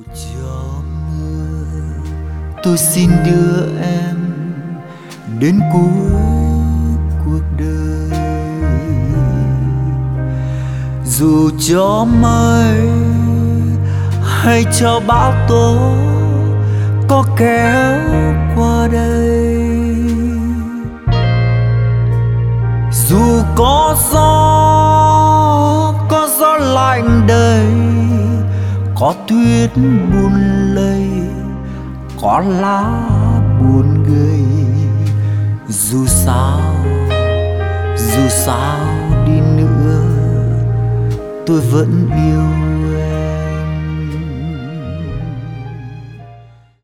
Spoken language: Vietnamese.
Gió mưa, tôi xin đưa em đến cuối cuộc đời. Dù cho mây hay cho bão tố có kéo qua đây, dù có gió lạnh đầy, có tuyết buồn lầy, có lá buồn gầy. Dù sao đi nữa, tôi vẫn yêu